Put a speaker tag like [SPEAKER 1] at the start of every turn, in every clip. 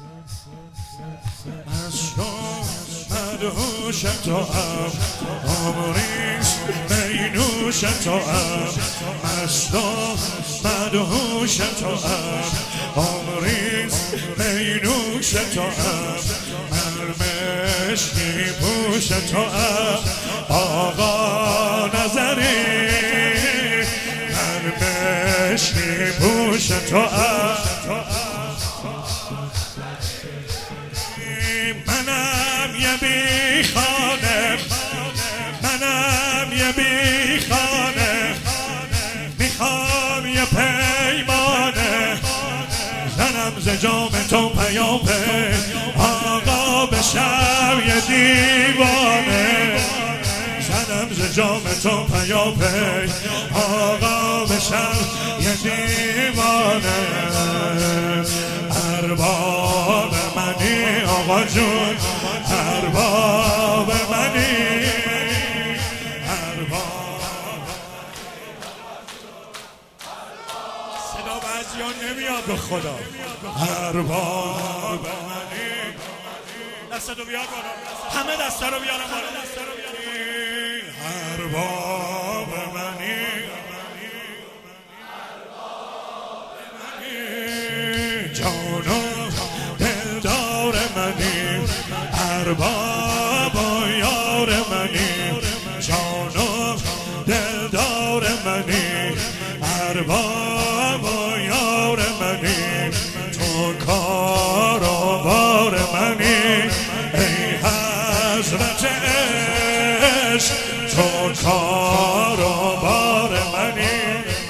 [SPEAKER 1] مدهوش توام عمریست مینوش توام مستم مدهوش توام عمریست مینوش توام مرمشکی پوش توام آقا نظری مرمشکی پوش توام منم یه بیخانه منم یه بیخانه میخوام یه پیمانه زنم ز جام تو پیاپی آقا بشم یه دیوانه زنم ز جام تو پیاپی آقا بشم یه دیوانه ارباب منی آقا جون ارباب منی ارباب صدا بعضیان نمیاد به خدا ارباب منی دستتو بیار بالا همه دسته رو بیارم بالا ارباب منی جانم دلدار منی ارباب و یار منی جانم دلدار منی ارباب و یار منی تو کار و بار منی ای حضرت عشق تو کار و بار منی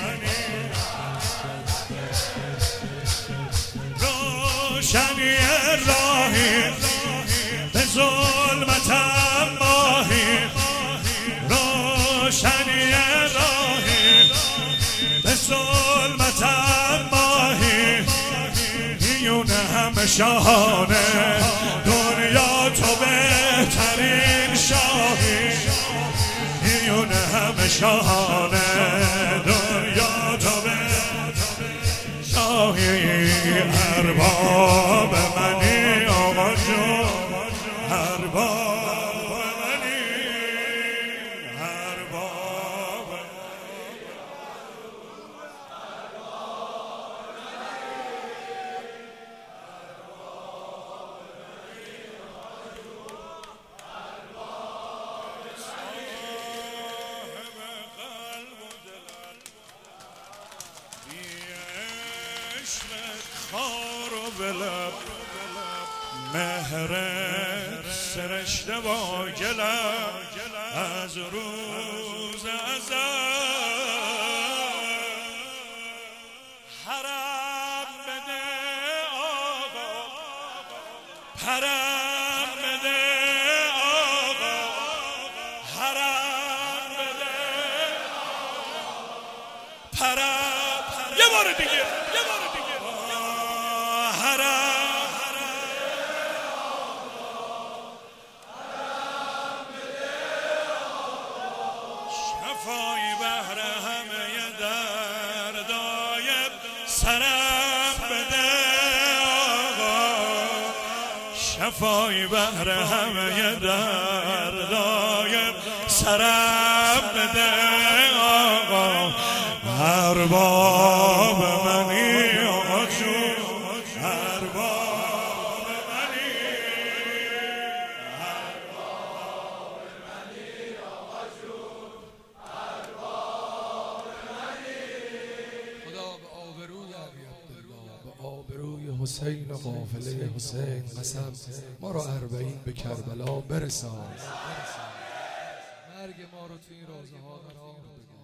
[SPEAKER 1] روشنی راهی به ظلمتم ماهی روشنی راهی به ظلمتم ماهی میونه همه شاهانه دنیا تو بهترین شاهی میونه همه شاهانه دنیا تو بهترین شاهی ارباب منی آقا جون ارباب منی ارباب خار و بلب مهرت سرشته با گلم از روز ازل حرم بده آقا حرم بده آقا حرم بده حرم یه بار دیگه شفای بهر همه دردای سرم بده آقا شفای بهر همه دردای سرم بده آقا ارباب منی آقا جون ارباب منی ارباب منی آقا جون ارباب منی
[SPEAKER 2] خدا به آبروی علی عبدالله به آبروی حسین و قافله حسین قسم ما رو 40 به کربلا برسان مرگ ما رو تو این روزها قرار بده